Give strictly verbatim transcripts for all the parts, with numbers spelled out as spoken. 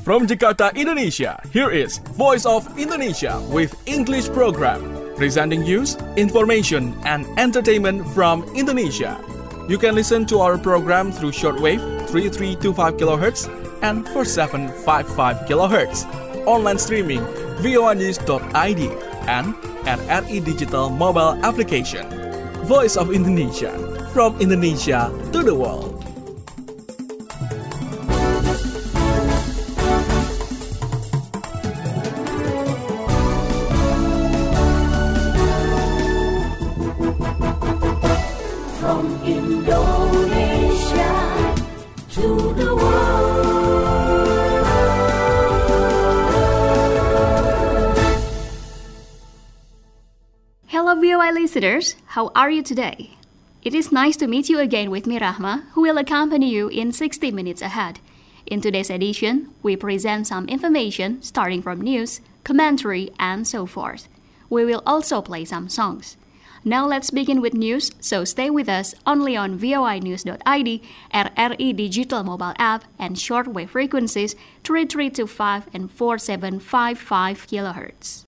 From Jakarta, Indonesia, here is Voice of Indonesia with English program, presenting news, information, and entertainment from Indonesia. You can listen to our program through shortwave three three two five kilohertz and four seven five five kilohertz, online streaming voa news dot I D, and at R I Digital mobile application. Voice of Indonesia, from Indonesia to the world. Hello V O I listeners, how are you today? It is nice to meet you again with me, Rahma, who will accompany you in sixty minutes ahead. In today's edition, we present some information starting from news, commentary, and so forth. We will also play some songs. Now let's begin with news, so stay with us only on voa news dot I D, R R I Digital mobile app, and shortwave frequencies three three two five and four seven five five kilohertz.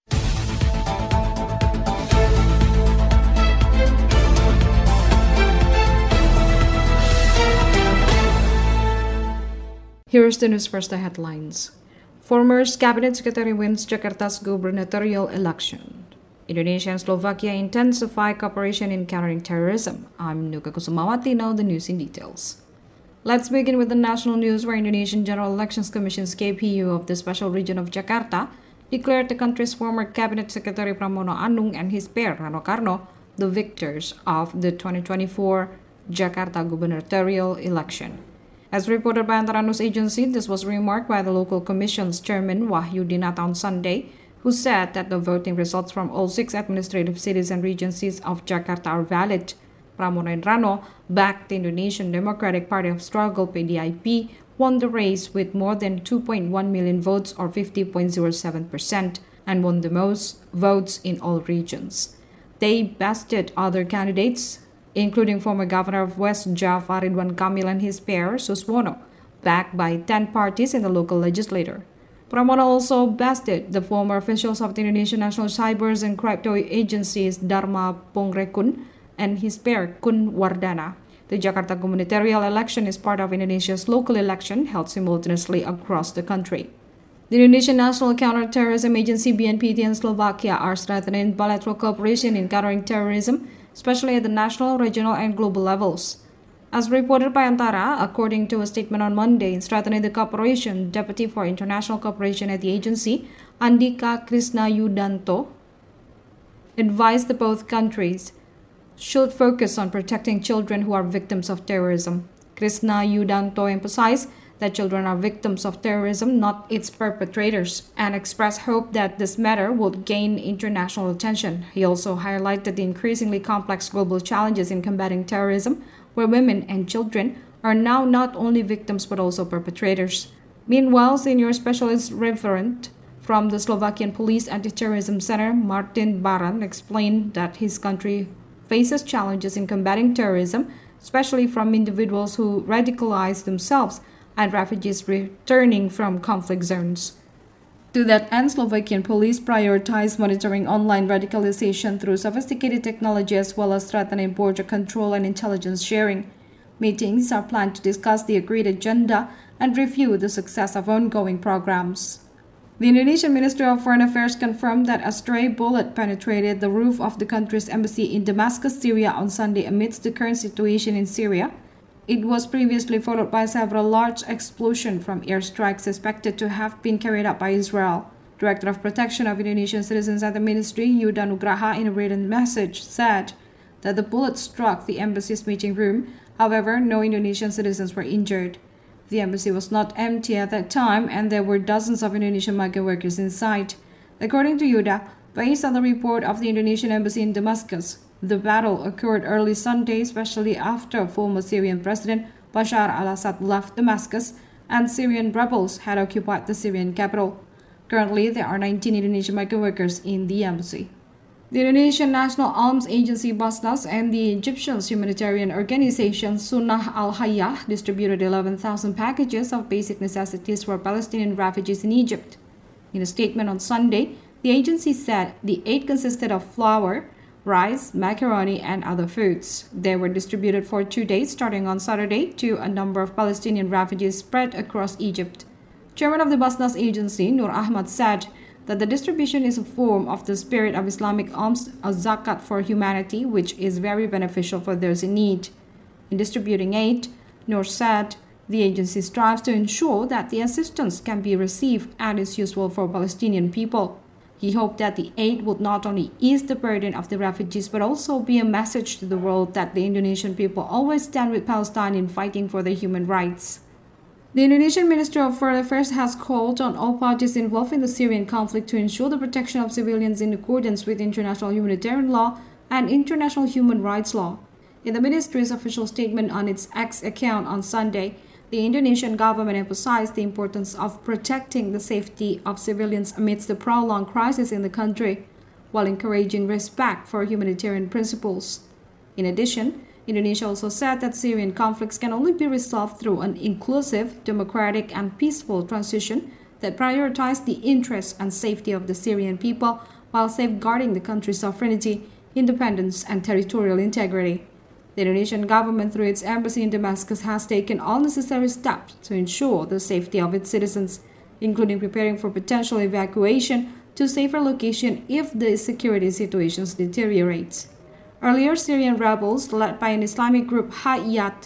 Here's the news first, the headlines. Former Cabinet Secretary wins Jakarta's gubernatorial election. Indonesia and Slovakia intensify cooperation in countering terrorism. I'm Nuka Kusumawati, now the news in details. Let's begin with the national news, where Indonesian General Elections Commission's K P U of the Special Region of Jakarta declared the country's former Cabinet Secretary Pramono Anung and his pair Rano Karno the victors of the twenty twenty-four Jakarta gubernatorial election. As reported by Antara News Agency, this was remarked by the local commission's chairman Wahyu Dinata on Sunday, who said that the voting results from all six administrative cities and regencies of Jakarta are valid. Pramono and Rano backed the Indonesian Democratic Party of Struggle (P D I P), won the race with more than two point one million votes or fifty point zero seven percent, and won the most votes in all regions. They bested other candidates, including former governor of West Java Ridwan Kamil and his pair Suswono, backed by ten parties in the local legislature. Pramono also bested the former officials of the Indonesian National Cybers and Crypto Agencies Dharma Pongrekun and his pair Kun Wardana. The Jakarta gubernatorial election is part of Indonesia's local election held simultaneously across the country. The Indonesian National Counterterrorism Agency B N P T and Slovakia are strengthening bilateral cooperation in countering terrorism, especially at the national, regional, and global levels. As reported by Antara, according to a statement on Monday, in strengthening the cooperation, Deputy for International Cooperation at the agency, Andika Krisnayudanto, advised that both countries should focus on protecting children who are victims of terrorism. Krisnayudanto emphasized that children are victims of terrorism, not its perpetrators, and expressed hope that this matter would gain international attention. He also highlighted the increasingly complex global challenges in combating terrorism, where women and children are now not only victims but also perpetrators. Meanwhile, senior specialist referent from the Slovakian Police Anti-Terrorism Center, Martin Baran, explained that his country faces challenges in combating terrorism, especially from individuals who radicalize themselves and refugees returning from conflict zones. To that end, Slovakian police prioritize monitoring online radicalization through sophisticated technology as well as strengthening border control and intelligence sharing. Meetings are planned to discuss the agreed agenda and review the success of ongoing programs. The Indonesian Ministry of Foreign Affairs confirmed that a stray bullet penetrated the roof of the country's embassy in Damascus, Syria on Sunday amidst the current situation in Syria. It was previously followed by several large explosions from airstrikes suspected to have been carried out by Israel. Director of Protection of Indonesian Citizens at the ministry, Yuda Nugraha, in a written message, said that the bullet struck the embassy's meeting room. However, no Indonesian citizens were injured. The embassy was not empty at that time, and there were dozens of Indonesian migrant workers inside. According to Yuda, based on the report of the Indonesian embassy in Damascus, the battle occurred early Sunday, especially after former Syrian President Bashar al-Assad left Damascus and Syrian rebels had occupied the Syrian capital. Currently, there are nineteen Indonesian migrant workers in the embassy. The Indonesian National Arms Agency Basnas and the Egyptian humanitarian organization Sunnah al-Hayah distributed eleven thousand packages of basic necessities for Palestinian refugees in Egypt. In a statement on Sunday, the agency said the aid consisted of flour, rice, macaroni, and other foods. They were distributed for two days starting on Saturday to a number of Palestinian refugees spread across Egypt. Chairman of the Basnas agency, Nur Ahmad, said that the distribution is a form of the spirit of Islamic alms, a zakat for humanity, which is very beneficial for those in need. In distributing aid, Nur said the agency strives to ensure that the assistance can be received and is useful for Palestinian people. He hoped that the aid would not only ease the burden of the refugees but also be a message to the world that the Indonesian people always stand with Palestine in fighting for their human rights. The Indonesian Minister of Foreign Affairs has called on all parties involved in the Syrian conflict to ensure the protection of civilians in accordance with international humanitarian law and international human rights law. In the ministry's official statement on its X account on Sunday, the Indonesian government emphasized the importance of protecting the safety of civilians amidst the prolonged crisis in the country, while encouraging respect for humanitarian principles. In addition, Indonesia also said that Syrian conflicts can only be resolved through an inclusive, democratic, and peaceful transition that prioritizes the interests and safety of the Syrian people while safeguarding the country's sovereignty, independence, and territorial integrity. The Indonesian government, through its embassy in Damascus, has taken all necessary steps to ensure the safety of its citizens, including preparing for potential evacuation to safer location if the security situation deteriorates. Earlier, Syrian rebels, led by an Islamic group Hayat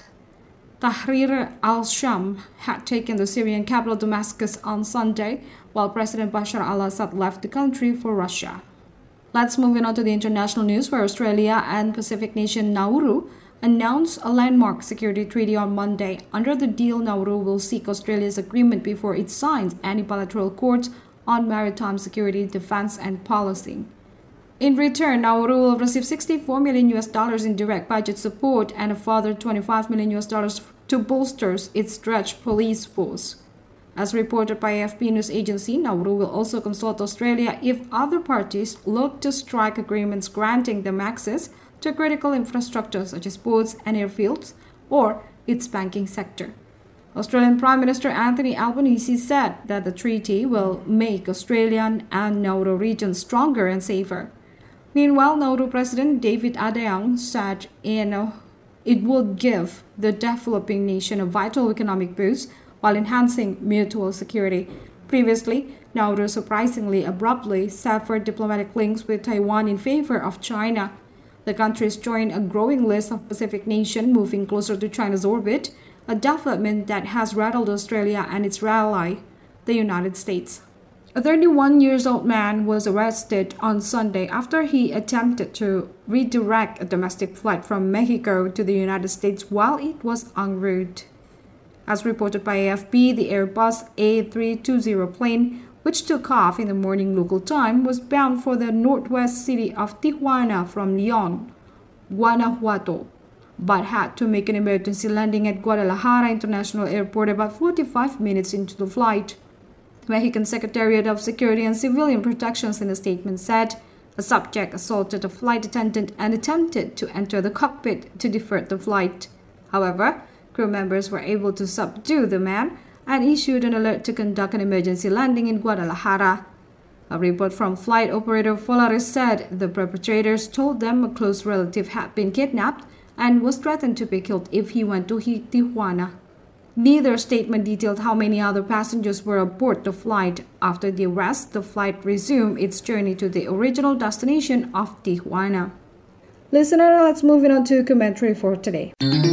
Tahrir al-Sham, had taken the Syrian capital Damascus on Sunday, while President Bashar al-Assad left the country for Russia. Let's move on to the international news, where Australia and Pacific nation Nauru announced a landmark security treaty on Monday. Under the deal, Nauru will seek Australia's agreement before it signs any bilateral accords on maritime security, defense, and policy. In return, Nauru will receive sixty-four million U S dollars in direct budget support and a further twenty-five million U S dollars to bolster its stretched police force. As reported by A F P news agency, Nauru will also consult Australia if other parties look to strike agreements granting them access to critical infrastructure such as ports and airfields or its banking sector. Australian Prime Minister Anthony Albanese said that the treaty will make Australian and Nauru regions stronger and safer. Meanwhile, Nauru President David Adayang said in, uh, it would give the developing nation a vital economic boost while enhancing mutual security. Previously, Nauru surprisingly abruptly severed diplomatic links with Taiwan in favor of China. The countries joined a growing list of Pacific nations moving closer to China's orbit, a development that has rattled Australia and its ally, the United States. A thirty-one-year-old man was arrested on Sunday after he attempted to redirect a domestic flight from Mexico to the United States while it was en route. As reported by A F P, the Airbus A three twenty plane, which took off in the morning local time, was bound for the northwest city of Tijuana from León, Guanajuato, but had to make an emergency landing at Guadalajara International Airport about forty-five minutes into the flight. The Mexican Secretariat of Security and Civilian Protections in a statement said a subject assaulted a flight attendant and attempted to enter the cockpit to divert the flight. However, crew members were able to subdue the man and issued an alert to conduct an emergency landing in Guadalajara. A report from flight operator Volaris said the perpetrators told them a close relative had been kidnapped and was threatened to be killed if he went to Tijuana. Neither statement detailed how many other passengers were aboard the flight. After the arrest, the flight resumed its journey to the original destination of Tijuana. Listener, let's move on to commentary for today.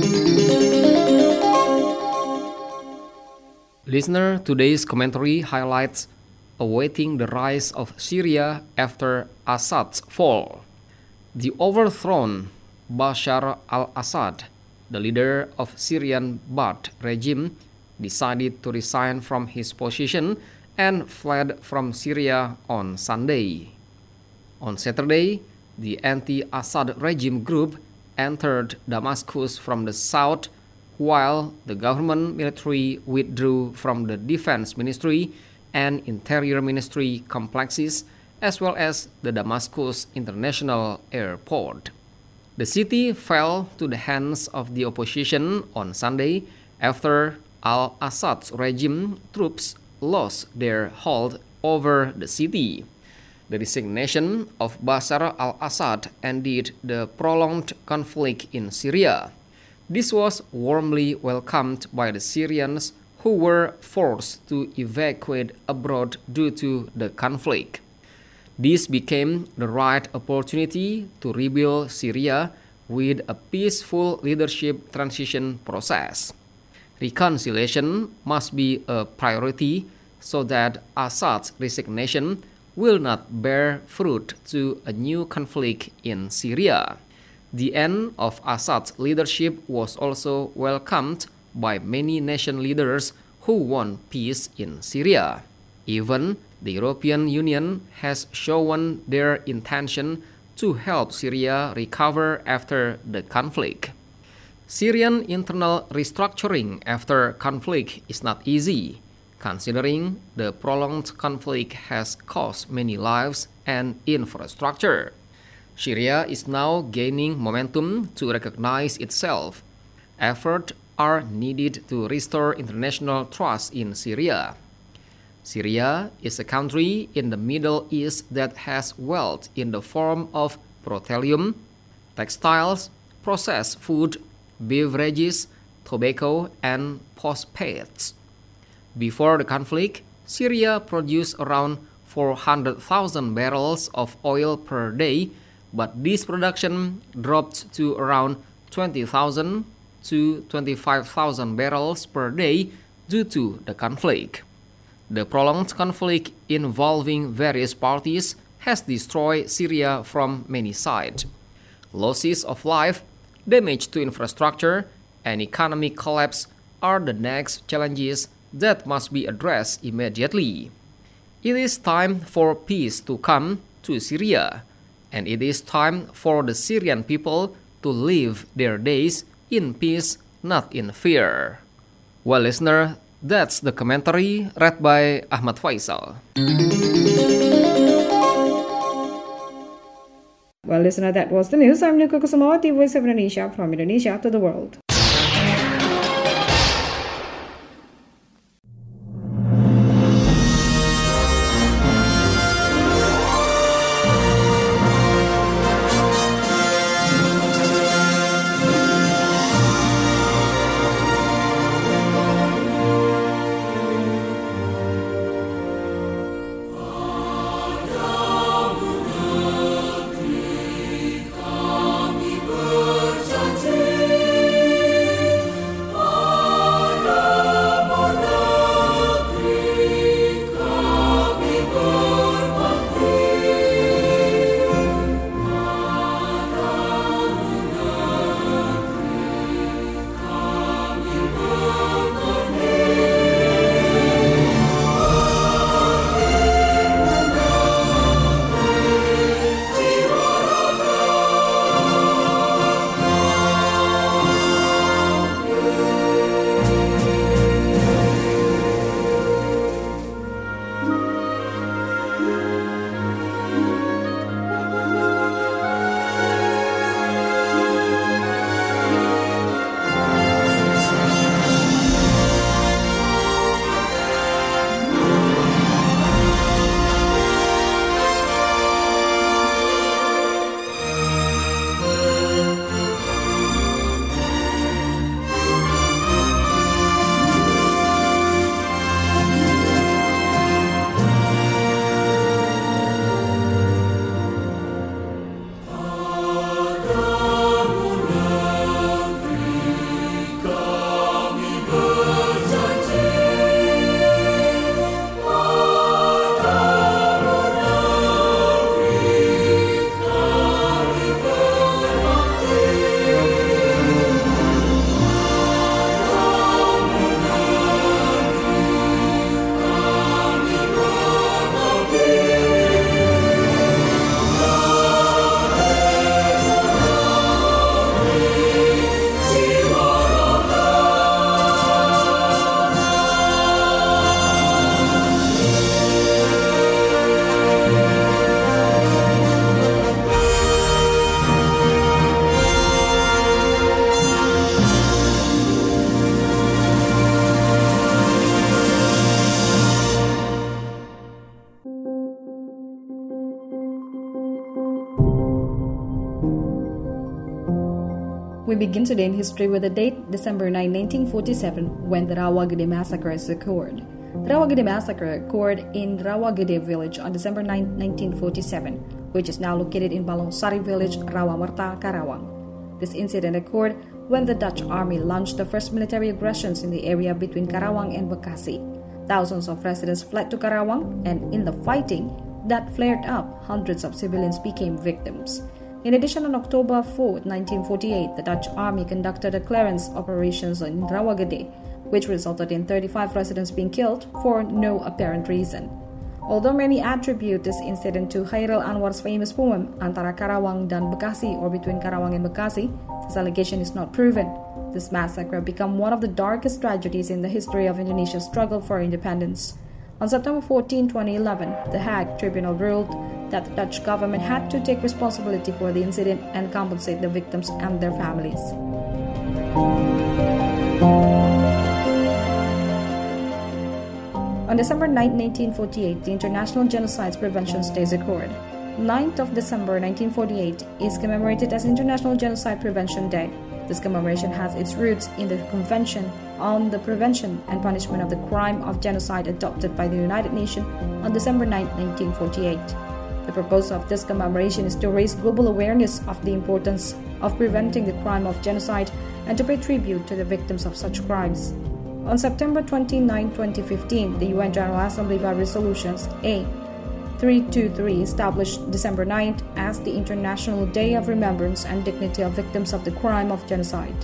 Listener, today's commentary highlights awaiting the rise of Syria after Assad's fall. The overthrown Bashar al-Assad, the leader of Syrian Baath regime, decided to resign from his position and fled from Syria on Sunday. On Saturday, the anti-Assad regime group entered Damascus from the south, while the government military withdrew from the Defense Ministry and Interior Ministry complexes as well as the Damascus International Airport. The city fell to the hands of the opposition on Sunday after al-Assad's regime troops lost their hold over the city. The resignation of Bashar al-Assad ended the prolonged conflict in Syria. This was warmly welcomed by the Syrians who were forced to evacuate abroad due to the conflict. This became the right opportunity to rebuild Syria with a peaceful leadership transition process. Reconciliation must be a priority so that Assad's resignation will not bear fruit to a new conflict in Syria. The end of Assad's leadership was also welcomed by many nation leaders who want peace in Syria. Even the European Union has shown their intention to help Syria recover after the conflict. Syrian internal restructuring after conflict is not easy, considering the prolonged conflict has cost many lives and infrastructure. Syria is now gaining momentum to recognize itself. Efforts are needed to restore international trust in Syria. Syria is a country in the Middle East that has wealth in the form of petroleum, textiles, processed food, beverages, tobacco, and phosphates. Before the conflict, Syria produced around four hundred thousand barrels of oil per day, but this production dropped to around twenty thousand to twenty-five thousand barrels per day due to the conflict. The prolonged conflict involving various parties has destroyed Syria from many sides. Losses of life, damage to infrastructure, and economic collapse are the next challenges that must be addressed immediately. It is time for peace to come to Syria, and it is time for the Syrian people to live their days in peace, not in fear. Well, listener, that's the commentary read by Ahmad Faisal. Well, listener, that was the news. I'm Nuka Kusumawati, Voice of Indonesia, from Indonesia to the world. We begin today in history with the date December ninth, nineteen forty-seven, when the Rawagede massacre occurred. The Rawagede massacre occurred in Rawagede village on December ninth, nineteen forty-seven, which is now located in Balongsari village, Rawamerta, Karawang. This incident occurred when the Dutch army launched the first military aggressions in the area between Karawang and Bekasi. Thousands of residents fled to Karawang, and in the fighting that flared up, hundreds of civilians became victims. In addition, on October fourth, nineteen forty-eight, the Dutch army conducted a clearance operations in Rawagede, which resulted in thirty-five residents being killed for no apparent reason. Although many attribute this incident to Khairil Anwar's famous poem Antara Karawang dan Bekasi, or Between Karawang and Bekasi, this allegation is not proven. This massacre became one of the darkest tragedies in the history of Indonesia's struggle for independence. On September fourteenth, twenty eleven, the Hague Tribunal ruled that the Dutch government had to take responsibility for the incident and compensate the victims and their families. On December ninth, nineteen forty-eight, the International Genocide Prevention Day occurred. ninth of December nineteen forty-eight is commemorated as International Genocide Prevention Day. This commemoration has its roots in the Convention on the Prevention and Punishment of the Crime of Genocide adopted by the United Nations on December ninth, nineteen forty-eight. The purpose of this commemoration is to raise global awareness of the importance of preventing the crime of genocide and to pay tribute to the victims of such crimes. On September twenty-ninth, twenty fifteen, the U N General Assembly by Resolutions A three twenty-three established December ninth as the International Day of Remembrance and Dignity of Victims of the Crime of Genocide.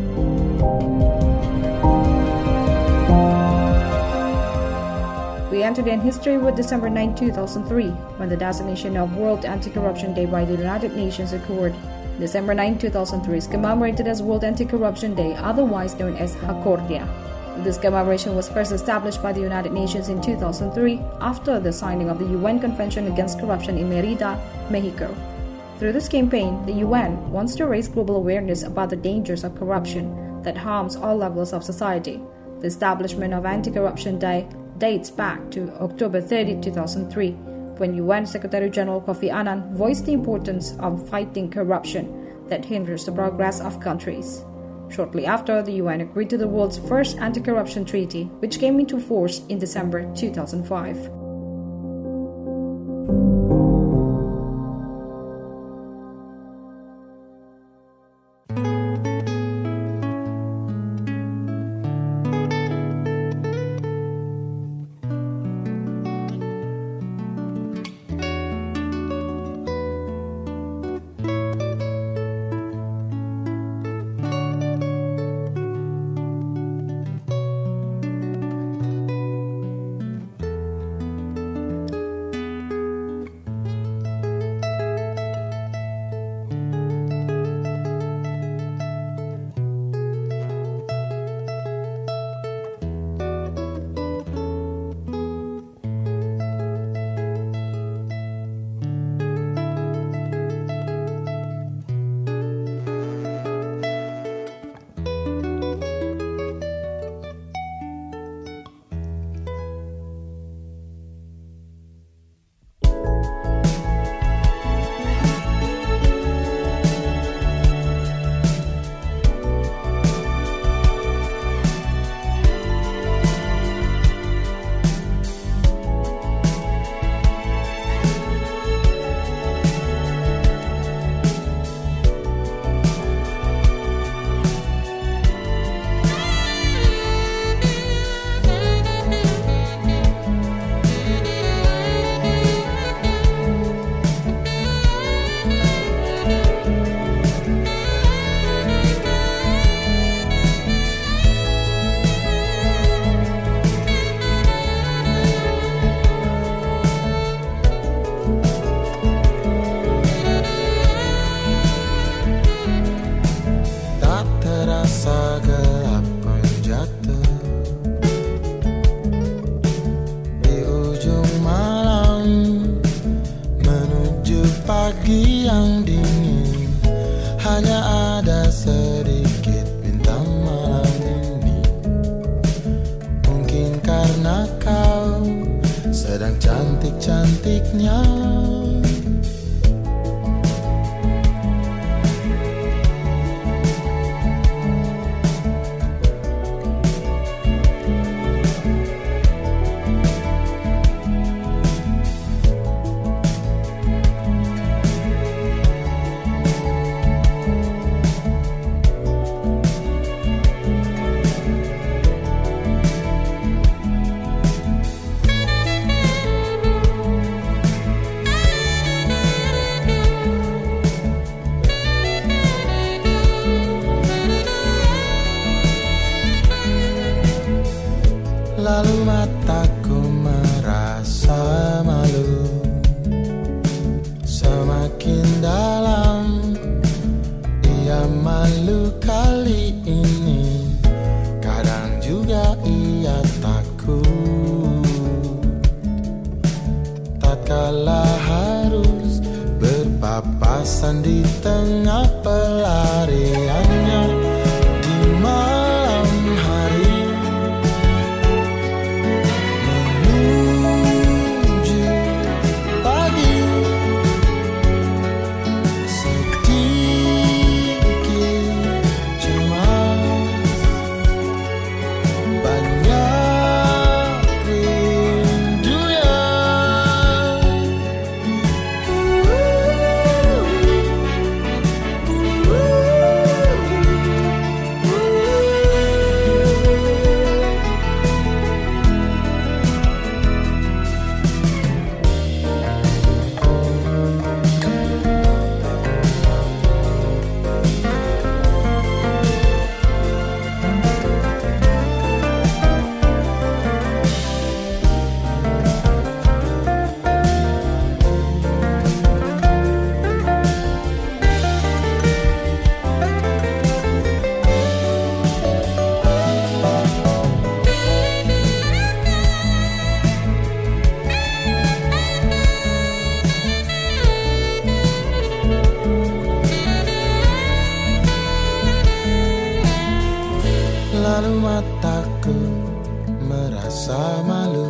We entered in history with December ninth, two thousand three, when the designation of World Anti-Corruption Day by the United Nations occurred. December ninth, two thousand three is commemorated as World Anti-Corruption Day, otherwise known as Hakordia. This commemoration was first established by the United Nations in two thousand three after the signing of the U N Convention Against Corruption in Merida, Mexico. Through this campaign, the U N wants to raise global awareness about the dangers of corruption that harms all levels of society. The establishment of Anti-Corruption Day dates back to October thirtieth, two thousand three, when U N Secretary General Kofi Annan voiced the importance of fighting corruption that hinders the progress of countries. Shortly after, the U N agreed to the world's first anti-corruption treaty, which came into force in December two thousand five. pagi yang dingin, hanya ada sedikit bintang malam ini. Mungkin karena kau sedang cantik-cantiknya. Lalu mataku merasa malu. Semakin dalam ia malu kali ini, kadang juga ia takut. Tatkala harus berpapasan di tengah pelariannya di malam hari menuju pagi, sedikit cemas, banyak rindunya. Lalu mataku merasa malu.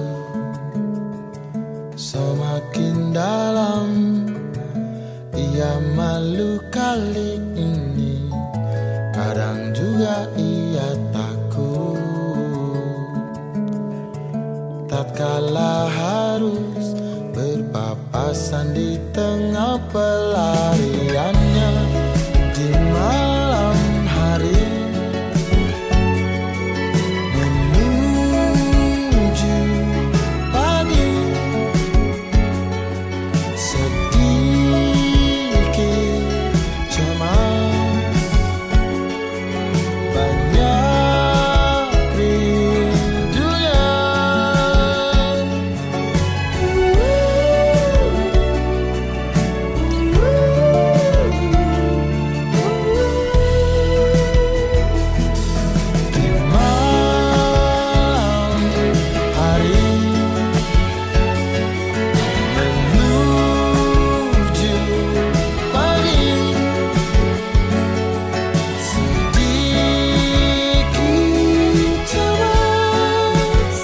Semakin dalam ia malu kali ini, kadang juga ia takut. Tatkala harus berpapasan di tengah pelariannya di malam hari menuju pagi, sedikit cemas, banyak rindunya. Di malam hari menuju pagi, sedikit cemas,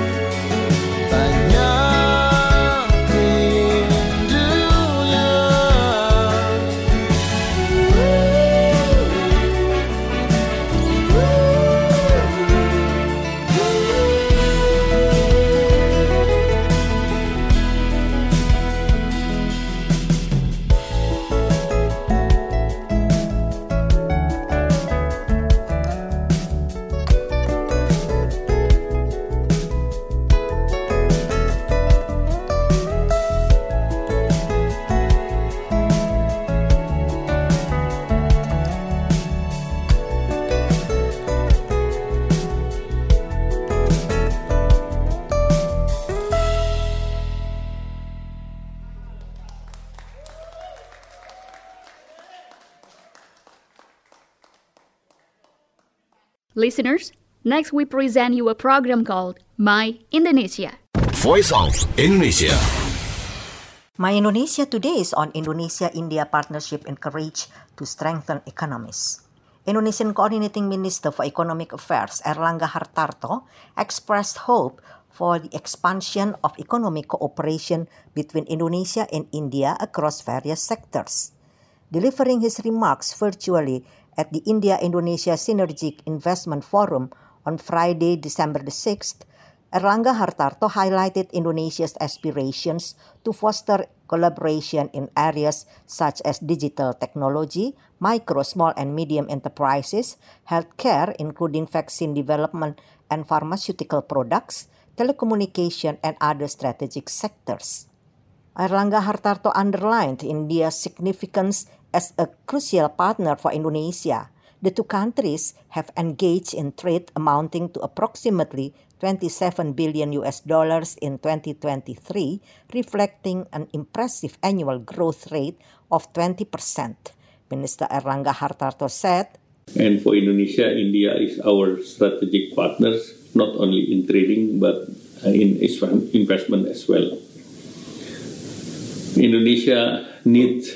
banyak rindunya. Listeners, next we present you a program called My Indonesia. Voice of Indonesia. My Indonesia today is on Indonesia-India partnership encouraged to strengthen economies. Indonesian Coordinating Minister for Economic Affairs Airlangga Hartarto expressed hope for the expansion of economic cooperation between Indonesia and India across various sectors. Delivering his remarks virtually at the India-Indonesia Synergic Investment Forum on Friday, December the sixth, Airlangga Hartarto highlighted Indonesia's aspirations to foster collaboration in areas such as digital technology, micro, small, and medium enterprises, healthcare, including vaccine development and pharmaceutical products, telecommunication, and other strategic sectors. Airlangga Hartarto underlined India's significance as a crucial partner for Indonesia, The two countries have engaged in trade amounting to approximately twenty-seven billion U S dollars in twenty twenty-three, reflecting an impressive annual growth rate of twenty percent. Minister Airlangga Hartarto said, And for Indonesia, India is our strategic partners, not only in trading but in investment as well. Indonesia needs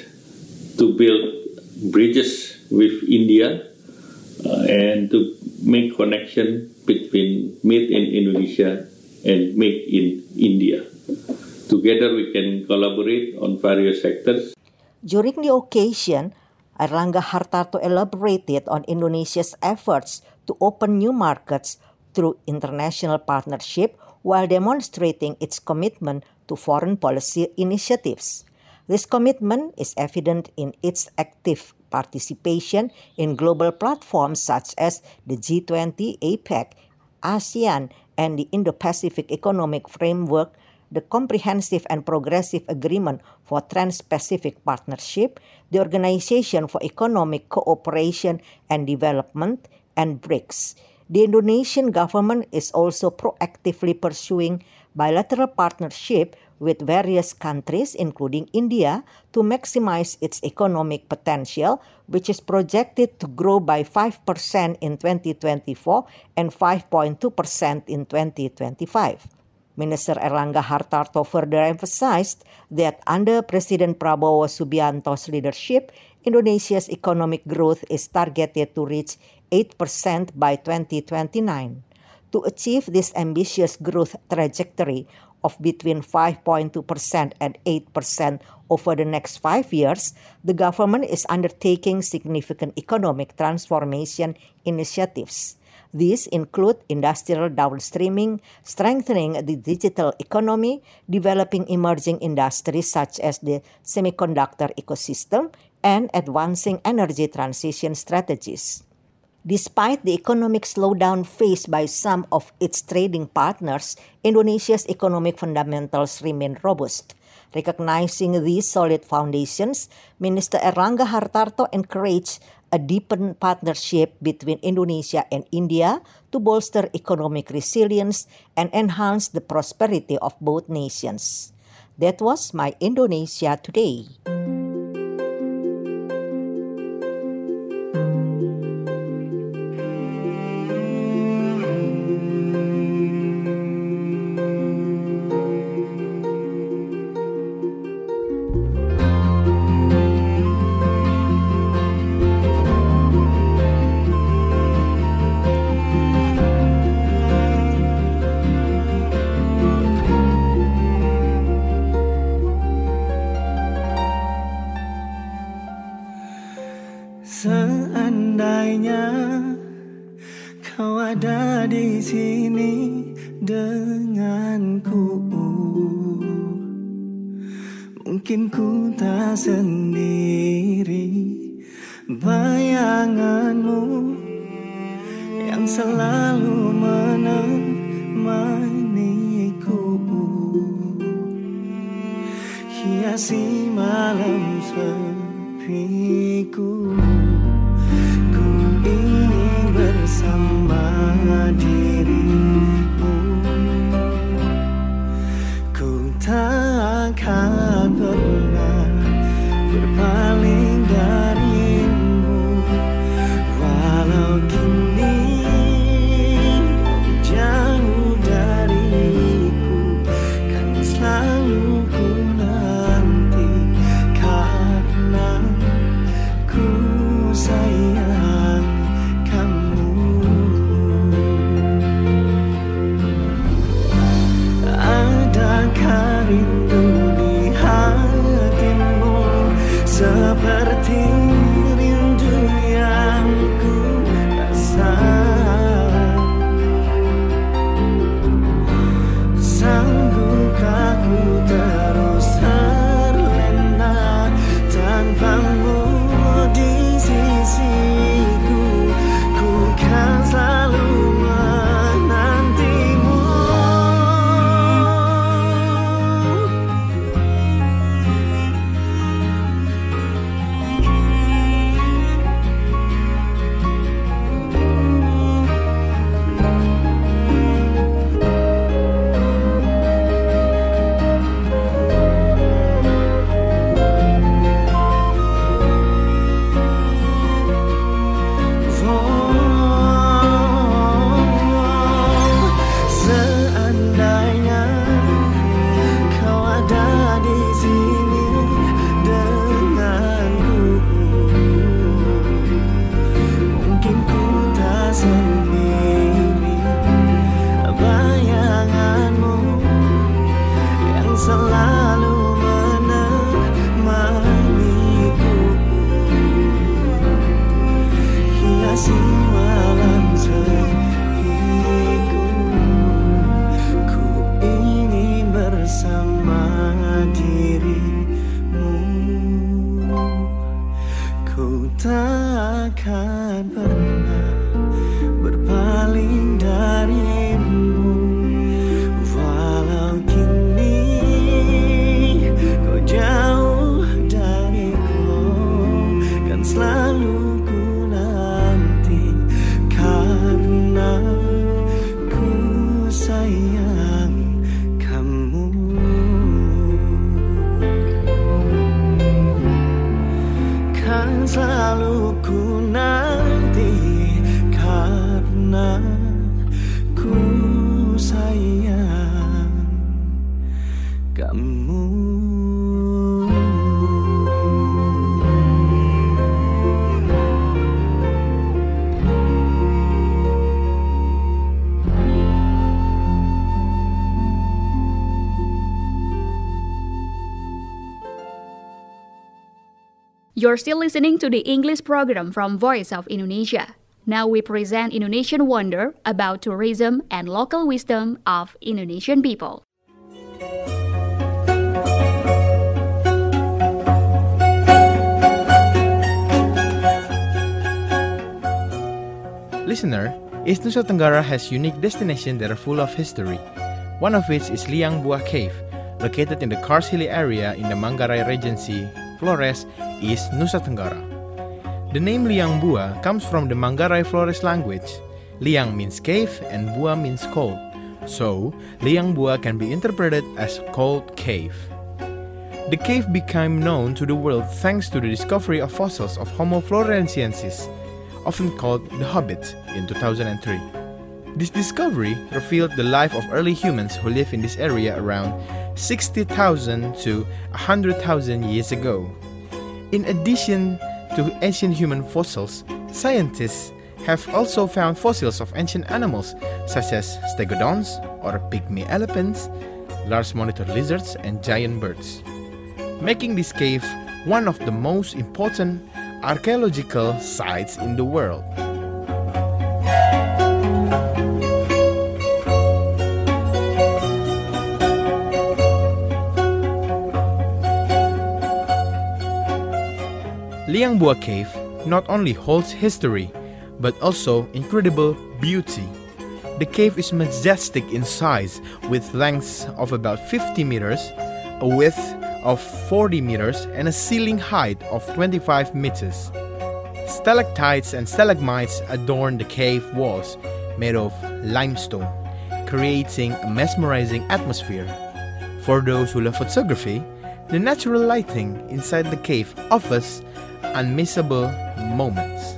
to build bridges with India uh, and to make connection between Made in Indonesia and Made in India. Together we can collaborate on various sectors. During the occasion, Airlangga Hartarto elaborated on Indonesia's efforts to open new markets through international partnership while demonstrating its commitment to foreign policy initiatives. This commitment is evident in its active participation in global platforms such as the G twenty, APEC, ASEAN, and the Indo-Pacific Economic Framework, the Comprehensive and Progressive Agreement for Trans-Pacific Partnership, the Organization for Economic Cooperation and Development, and BRICS. The Indonesian government is also proactively pursuing bilateral partnership with various countries, including India, to maximize its economic potential, which is projected to grow by five percent in twenty twenty-four and five point two percent in twenty twenty-five. Minister Airlangga Hartarto further emphasized that under President Prabowo Subianto's leadership, Indonesia's economic growth is targeted to reach eight percent by twenty twenty-nine. To achieve this ambitious growth trajectory of between five point two percent and eight percent over the next five years, the government is undertaking significant economic transformation initiatives. These include industrial downstreaming, strengthening the digital economy, developing emerging industries such as the semiconductor ecosystem, and advancing energy transition strategies. Despite the economic slowdown faced by some of its trading partners, Indonesia's economic fundamentals remain robust. Recognizing these solid foundations, Minister Airlangga Hartarto encouraged a deepened partnership between Indonesia and India to bolster economic resilience and enhance the prosperity of both nations. That was my Indonesia Today. Seandainya kau ada di sini denganku, mungkin ku tak sendiri. Bayanganmu yang selalu menemaniku, hiasi malam sepiku. Bersama dirimu, ku tak akan pernah berpaling darimu. Walau kini jauh dariku, kan selalu ku nanti karena ku kasih malam sepiku, ku ingin bersama dirimu. Ku takkan pernah berpaling darimu, walau kini kau jauh dariku, kan selalu ku nanti karena ku sayang kamu. Kan selalu ku nanti karena ku sayang kamu. You're still listening to the English program from Voice of Indonesia. Now we present Indonesian Wonder about tourism and local wisdom of Indonesian people. Listener, East Nusa Tenggara has unique destinations that are full of history. One of which is Liang Bua Cave, located in the Kars Hilly area in the Manggarai Regency, Flores, East Nusa Tenggara. The name Liang Bua comes from the Manggarai Flores language. Liang means cave and Bua means cold. So, Liang Bua can be interpreted as cold cave. The cave became known to the world thanks to the discovery of fossils of Homo floresiensis, often called the Hobbit, in two thousand three. This discovery revealed the life of early humans who lived in this area around sixty thousand to one hundred thousand years ago. In addition to ancient human fossils, scientists have also found fossils of ancient animals such as stegodons or pygmy elephants, large monitor lizards, and giant birds, making this cave one of the most important archaeological sites in the world. Liang Bua Cave not only holds history, but also incredible beauty. The cave is majestic in size, with lengths of about fifty meters, a width of forty meters, and a ceiling height of twenty-five meters. Stalactites and stalagmites adorn the cave walls, made of limestone, creating a mesmerizing atmosphere. For those who love photography, the natural lighting inside the cave offers unmissable moments.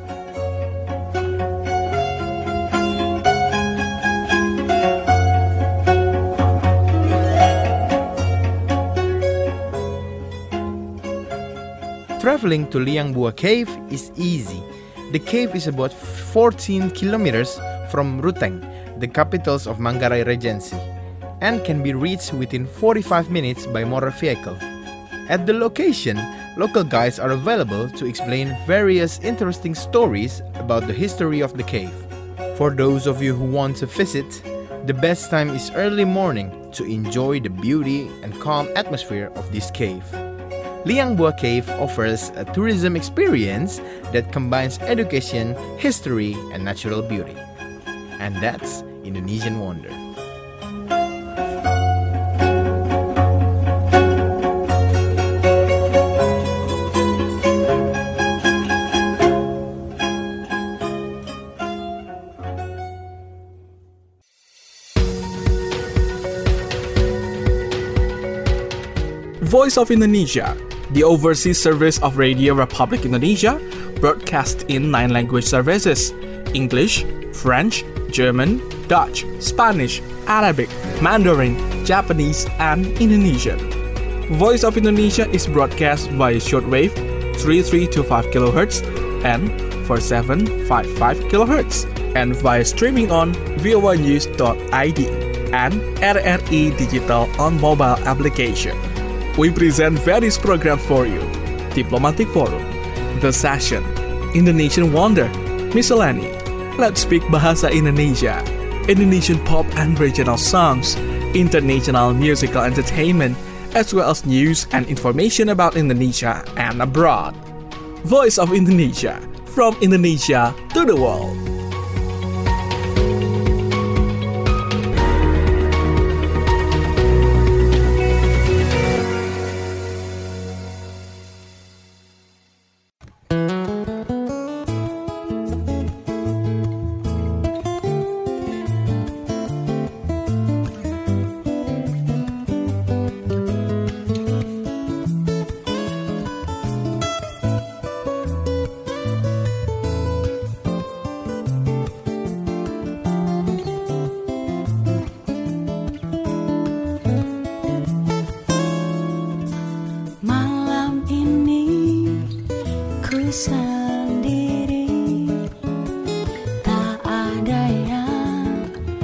Traveling to Liang Bua Cave is easy. The cave is about fourteen kilometers from Ruteng, the capital of Manggarai Regency, and can be reached within forty-five minutes by motor vehicle. At the location, local guides are available to explain various interesting stories about the history of the cave. For those of you who want to visit, the best time is early morning to enjoy the beauty and calm atmosphere of this cave. Liang Bua Cave offers a tourism experience that combines education, history, and natural beauty. And that's Indonesian Wonder. Voice of Indonesia, the overseas service of Radio Republic Indonesia, broadcast in nine language services: English, French, German, Dutch, Spanish, Arabic, Mandarin, Japanese, and Indonesian. Voice of Indonesia is broadcast via shortwave three three two five kilohertz and four seven five five kilohertz, and via streaming on voa news dot i d and R R I Digital on mobile application. We present various programs for you: Diplomatic Forum, The Session, Indonesian Wonder, miscellany. Let's speak Bahasa Indonesia. Indonesian pop and regional songs, international musical entertainment, as well as news and information about Indonesia and abroad. Voice of Indonesia, from Indonesia to the world. Sendiri, tak ada yang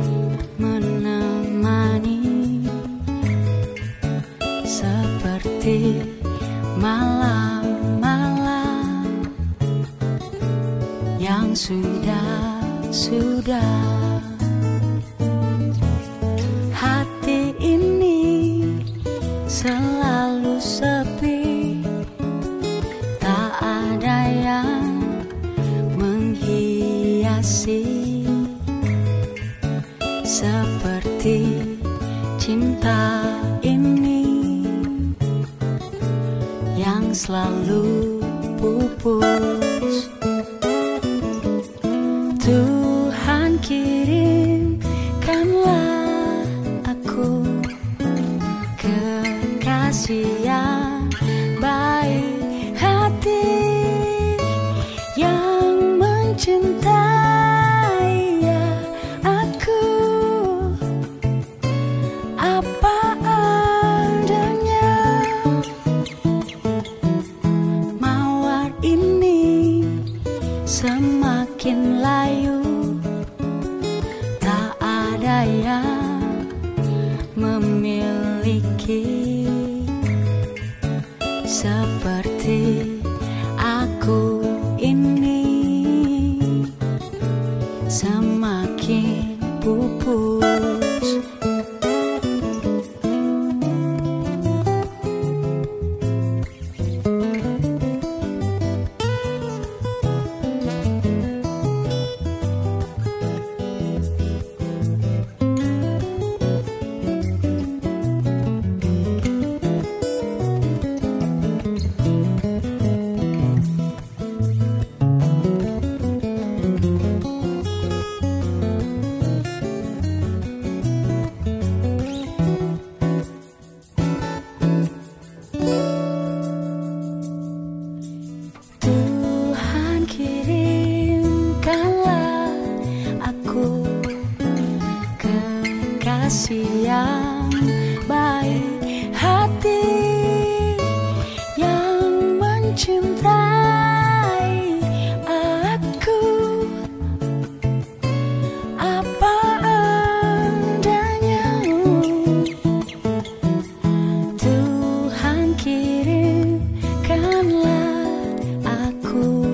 menemani, seperti malam-malam yang sudah-sudah. Hati ini selalu sepi, seperti cinta ini yang selalu pupus. Tuhan kirimkanlah aku kekasih yang baik hati, yang mencintai semakin layu, tak ada yang memiliki seperti aku ini, semakin pupus. Yang baik hati, yang mencintai aku apa adanya. Tuhan kirimkanlah aku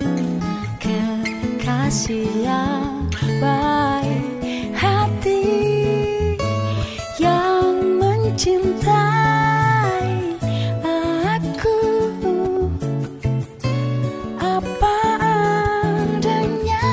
kekasih yang baik hati, cintai aku apa adanya.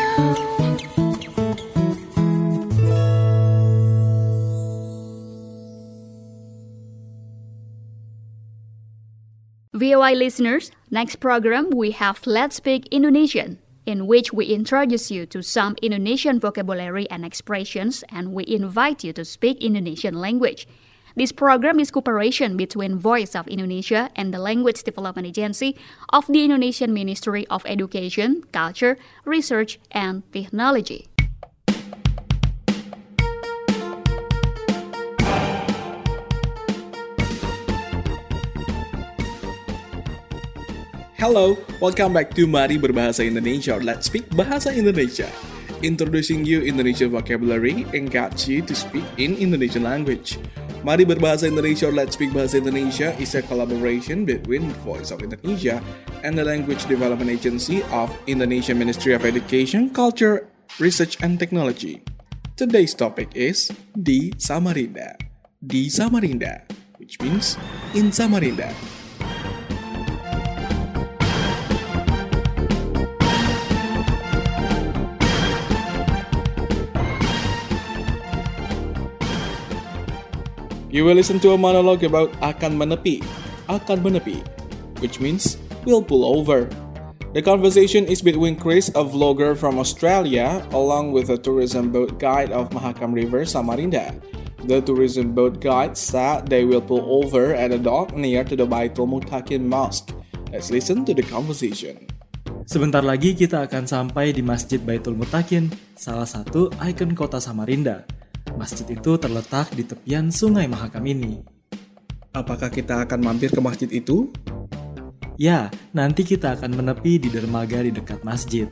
V O I listeners, next program we have Let's Speak Indonesian, in which we introduce you to some Indonesian vocabulary and expressions, and we invite you to speak Indonesian language. This program is cooperation between Voice of Indonesia and the Language Development Agency of the Indonesian Ministry of Education, Culture, Research, and Technology. Hello, welcome back to Mari Berbahasa Indonesia, or Let's Speak Bahasa Indonesia. Introducing you Indonesian vocabulary and guides you to speak in Indonesian language. Mari Berbahasa Indonesia or Let's Speak Bahasa Indonesia is a collaboration between Voice of Indonesia and the Language Development Agency of Indonesia Ministry of Education, Culture, Research and Technology. Today's topic is Di Samarinda. Di Samarinda, which means in Samarinda. You will listen to a monologue about akan menepi, akan menepi, which means will pull over. The conversation is between Chris, a vlogger from Australia, along with a tourism boat guide of Mahakam River, Samarinda. The tourism boat guide said they will pull over at a dock near to the Baitul Mutakin Mosque. Let's listen to the conversation. Sebentar lagi kita akan sampai di Masjid Baitul Mutakin, salah satu ikon kota Samarinda. Masjid itu terletak di tepian Sungai Mahakam ini. Apakah kita akan mampir ke masjid itu? Ya, nanti kita akan menepi di dermaga di dekat masjid.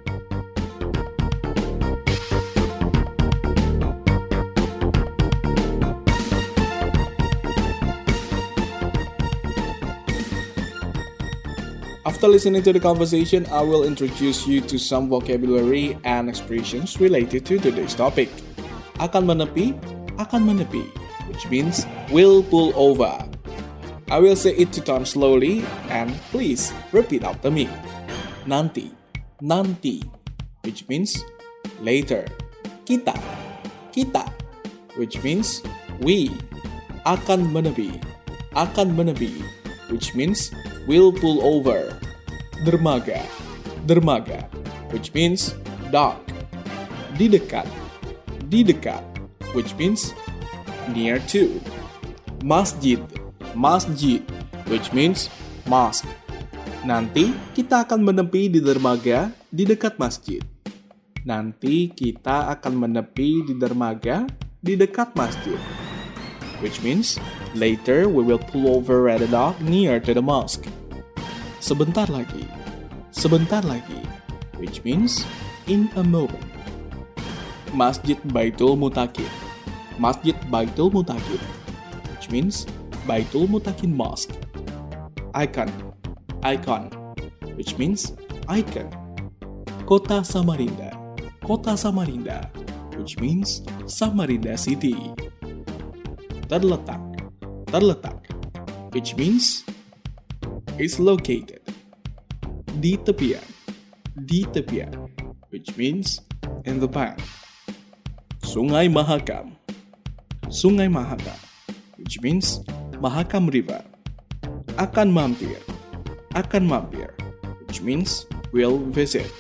After listening to the conversation, I will introduce you to some vocabulary and expressions related to today's topic. Akan menepi, akan menepi, which means will pull over. I will say it two times slowly and please repeat after me. Nanti, nanti, which means later. Kita, kita, which means we. Akan menepi, akan menepi, which means will pull over. Dermaga, dermaga, which means dock. Di dekat, di dekat, which means near to. Masjid, masjid, which means mosque. Nanti kita akan menepi di dermaga di dekat masjid. Nanti kita akan menepi di dermaga di dekat masjid, which means later we will pull over at a dock near to the mosque. Sebentar lagi, sebentar lagi, which means in a moment. Masjid Baitul Mutakin, Masjid Baitul Mutakin, which means Baitul Mutakin Mosque. Icon, icon, which means icon. Kota Samarinda, Kota Samarinda, which means Samarinda City. Terletak, terletak, which means is located. Di tepian, di tepian, which means in the bank. Sungai Mahakam, Sungai Mahakam, which means Mahakam River. Akan mampir, akan mampir, which means will visit.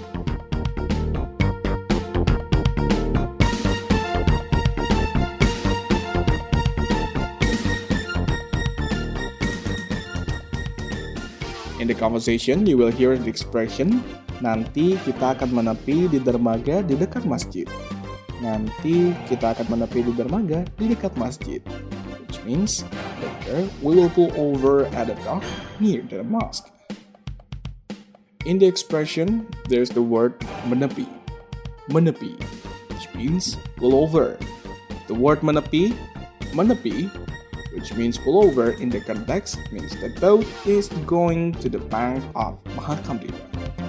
In the conversation, you will hear the expression, nanti kita akan menepi di dermaga di dekat masjid. Nanti kita akan menepi di dermaga di dekat masjid, which means later we will pull over at a dock near the mosque. In the expression, there's the word menepi, menepi, which means pull over. The word menepi, menepi, which means pull over in the context means the boat is going to the bank of Mahakam River.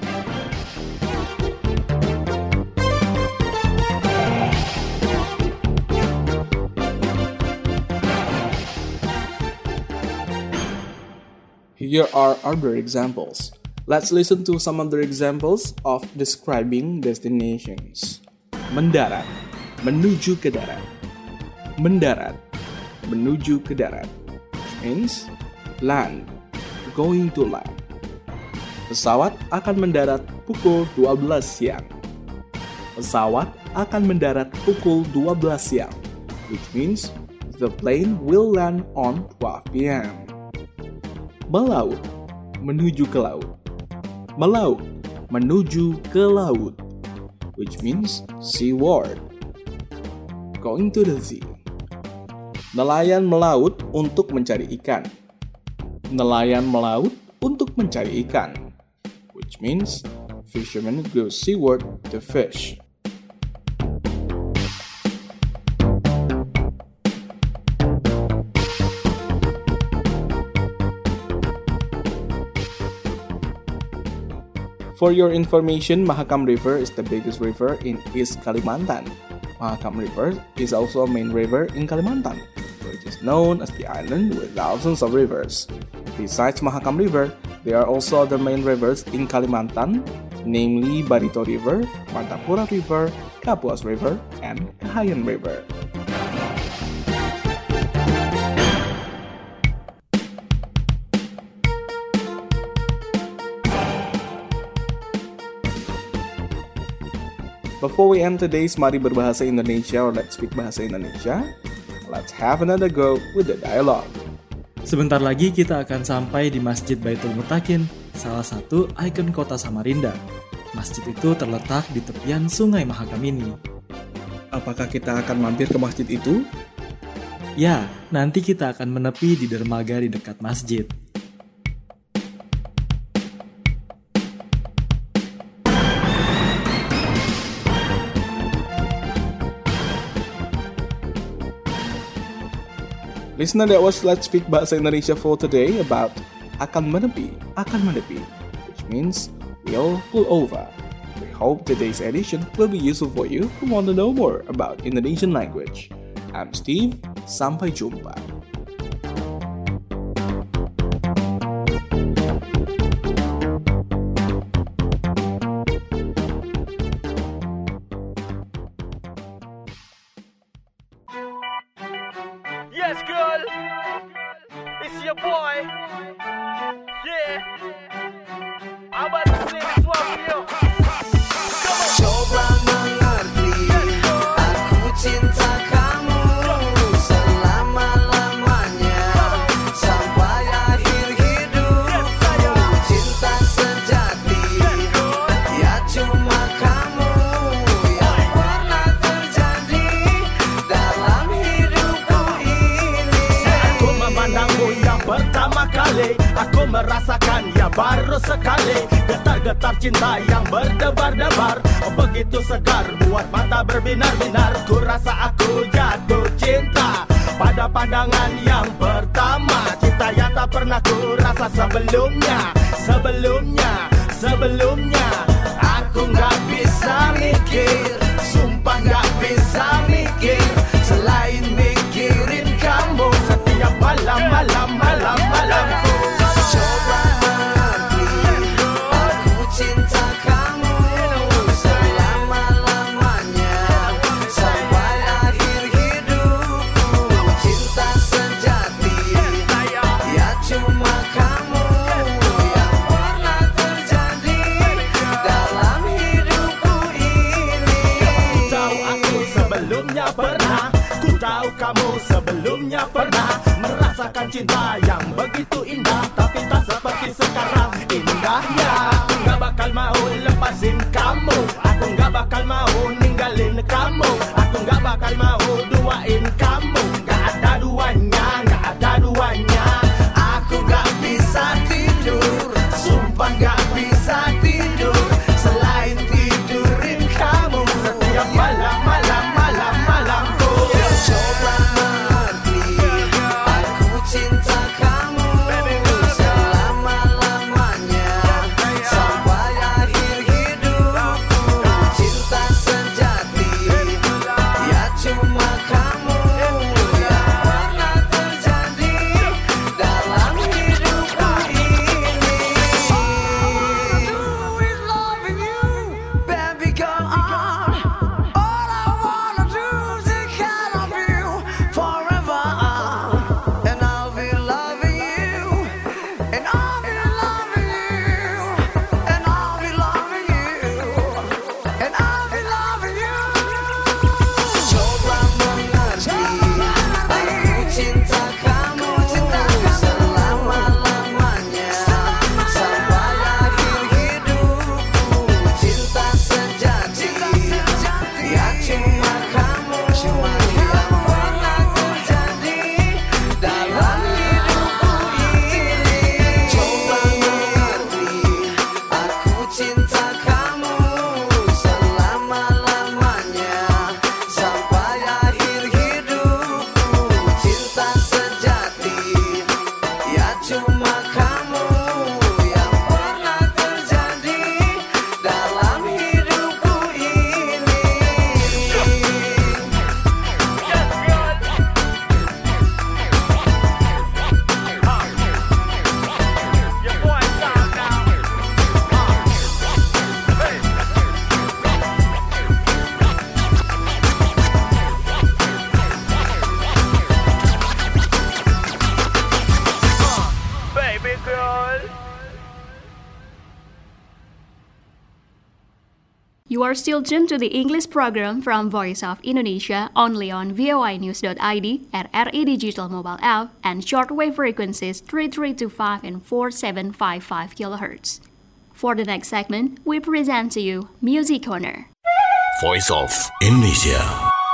Here are other examples. Let's listen to some other examples of describing destinations. Mendarat, menuju ke darat. Mendarat, menuju ke darat, which means land, going to land. Pesawat akan mendarat pukul dua belas siang. Pesawat akan mendarat pukul dua belas siang, which means the plane will land on twelve p.m. Melaut, menuju ke laut. Melaut, menuju ke laut, which means seaward. Going to the sea. Nelayan melaut untuk mencari ikan. Nelayan melaut untuk mencari ikan, which means fishermen go seaward to fish. For your information, Mahakam River is the biggest river in East Kalimantan. Mahakam River is also a main river in Kalimantan, which is known as the island with thousands of rivers. Besides Mahakam River, there are also other main rivers in Kalimantan, namely Barito River, Martapura River, Kapuas River, and Kahayan River. Before we end today's Mari Berbahasa Indonesia or Let's Speak Bahasa Indonesia, let's have another go with the dialogue. Sebentar lagi kita akan sampai di Masjid Baitul Mutakin, salah satu ikon kota Samarinda. Masjid itu terletak di tepian Sungai Mahakam ini. Apakah kita akan mampir ke masjid itu? Ya, nanti kita akan menepi di dermaga di dekat masjid. Listener, that was Let's Speak Bahasa Indonesia for today about akan menepi, akan menepi, which means we'll pull over. We hope today's edition will be useful for you who want to know more about Indonesian language. I'm Steve, sampai jumpa. Yes, girl, it's your boy. Yeah, I'm about to sing this one for you. Coba mengerti, aku cinta kamu selama-lamanya sampai akhir hidupku. Cinta sejati, ya cuma kamu yang pernah terjadi dalam hidupku ini. Aku memandangmu yang pertama kali, aku merasakan ya baru sekali. Getar-getar cinta yang berdebar-debar, begitu segar buat mata berbinar-binar. Ku rasa aku jatuh cinta pada pandangan yang pertama. Cinta yang tak pernah ku rasa sebelumnya. Sebelumnya, sebelumnya aku gak bisa mikir, sumpah gak bisa mikir selain mikirin kamu setiap malam, malam, malam, malamku. Coba mengerti, aku cinta kamu selama-lamanya sampai akhir hidupku. Cinta sejati, ya cuma kamu yang pernah terjadi dalam hidupku ini. Ku tahu aku sebelumnya pernah, ku tahu kamu sebelumnya pernah merasakan cinta yang begitu indah, tapi tak seperti sekarang indahnya. Aku gak bakal mau lepasin kamu, aku gak bakal mau ninggalin kamu, aku gak bakal mau duain kamu. Gak ada duanya, gak ada duanya. Aku gak bisa tidur, sumpah gak bisa tidur selain tidurin kamu setiap malam, malam, malam, malamku. Coba mengerti, aku cinta kamu selama-lamanya sampai akhir hidupku. Cinta sejati, ya cuma You're still tuned to the English program from Voice of Indonesia only on voi news dot I D, R R I Digital Mobile App, and shortwave frequencies three three two five and four seven five five kilohertz. For the next segment, we present to you Music Corner. Voice of Indonesia.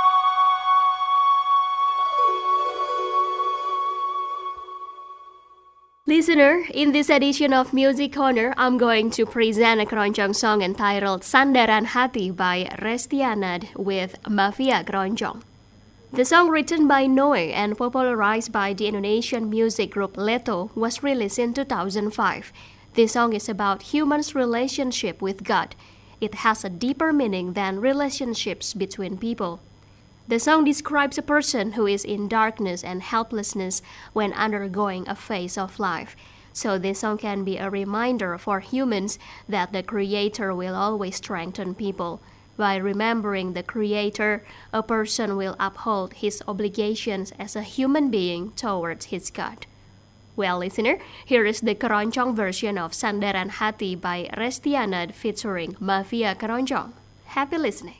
Listener, in this edition of Music Corner, I'm going to present a keroncong song entitled Sandaran Hati by Restianad with Mafia Keroncong. The song, written by Noe and popularized by the Indonesian music group Leto, was released in two thousand five. This song is about humans' relationship with God. It has a deeper meaning than relationships between people. The song describes a person who is in darkness and helplessness when undergoing a phase of life. So this song can be a reminder for humans that the Creator will always strengthen people. By remembering the Creator, a person will uphold his obligations as a human being towards his God. Well, listener, here is the keroncong version of Sandaran Hati by Restianad featuring Mafia Keroncong. Happy listening.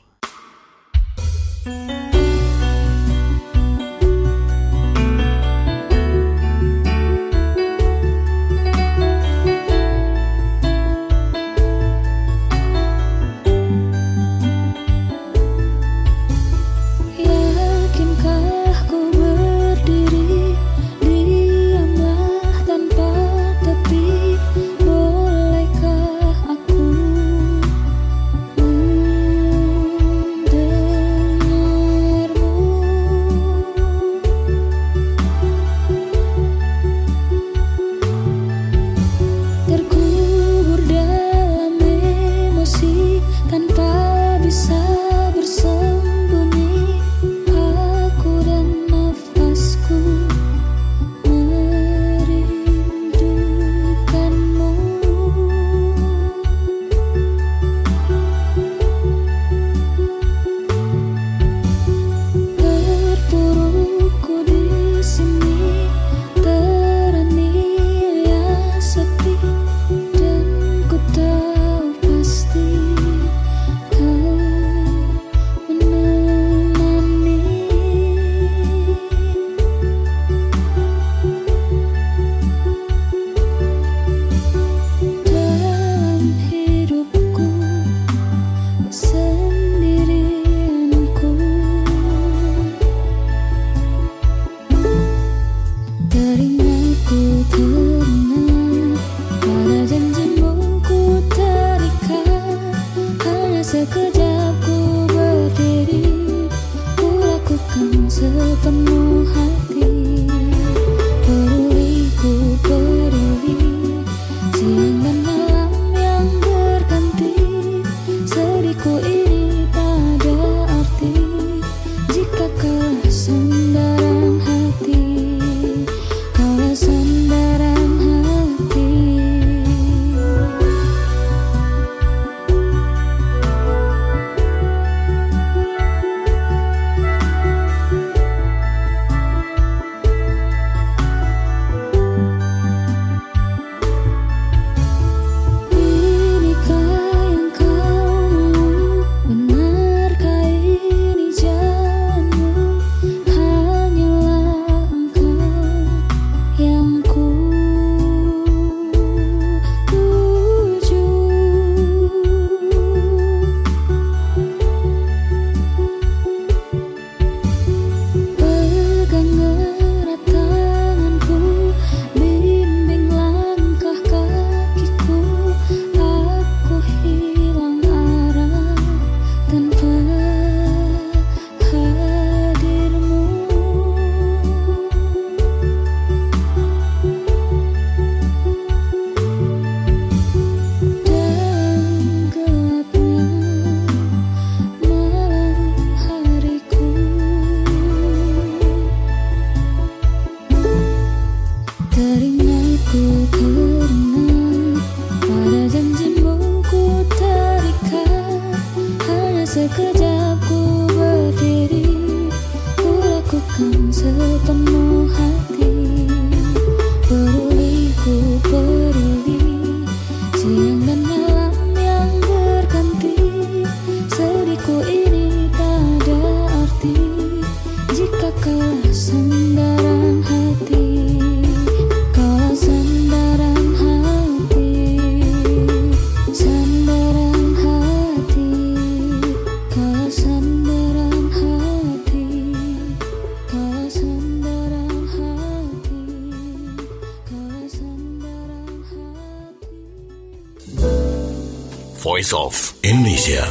Hidupku ini tak ada arti jika kau sandaran hati, kau sandaran hati, sandaran hati, kau sandaran hati, kau sandaran hati, kau sandaran hati. Voice of Indonesia.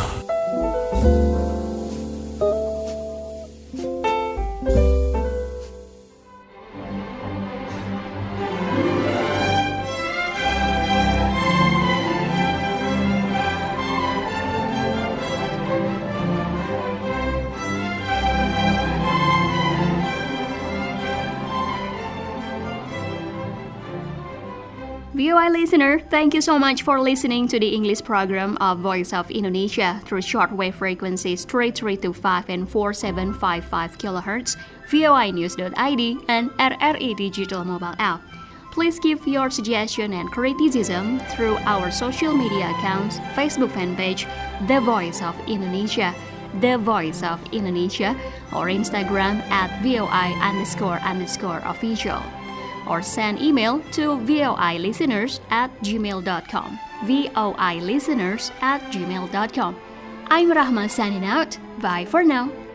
V O I listener, thank you so much for listening to the English program of Voice of Indonesia through shortwave frequencies three three two five and four seven five five kilohertz, V O I news dot I D, and R R I digital mobile app. Please give your suggestion and criticism through our social media accounts, Facebook fanpage, The Voice of Indonesia, The Voice of Indonesia, or Instagram at VOI underscore underscore official. Or send email to voilisteners at gmail dot com. voilisteners at gmail dot com. I'm Rahma signing out. Bye for now.